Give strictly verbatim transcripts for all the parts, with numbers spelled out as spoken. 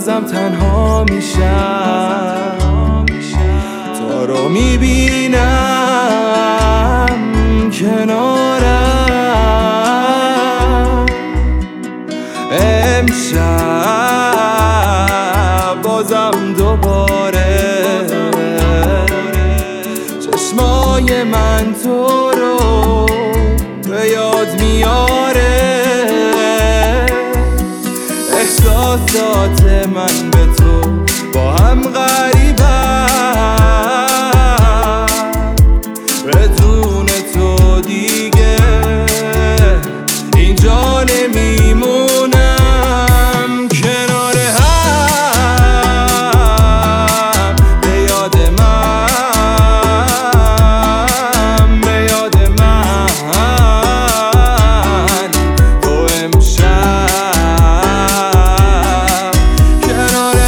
بازم تنها میشم. تو رو میبینم کنارم، امشب بازم دوباره چشمای من تو رو به یاد میاره. احساسات من به تو با هم غریبن، بدون تو دیگه اینجا نمیمونم. کنار هم به یاد من، به یاد من تو امشب کنار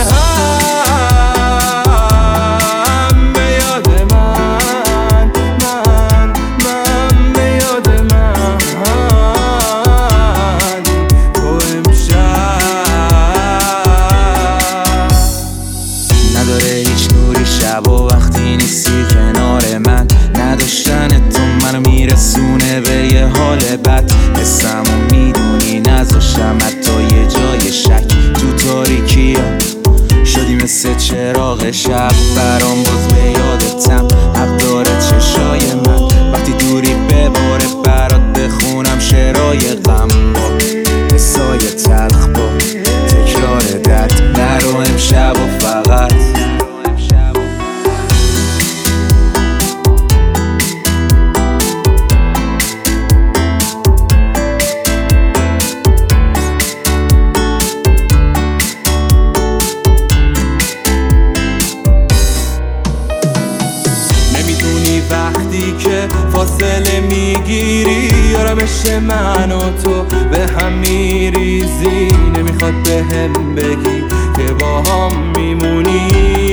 هم به یاد من، من من به یاد من تو امشب. نداره هیچ نوری شب و وقتی نیستی کنار من، نداشتن تو منو میرسونه به یه حال بد. حسمو میدونی نذاشتم حتی یه جای شک. تو تاریکی ها شدی مثل چراغ شب برام، باز به یادتم حق داره چشای من. وقتی دوری بباره برات بخونم شعرهای غم با حسای تلخ با تکرار درد. نرو امشب و فقط وقتی که فاصله میگیری آرامش من و تو به هم میریزی. نمیخواد به هم بگی که با هم میمونی.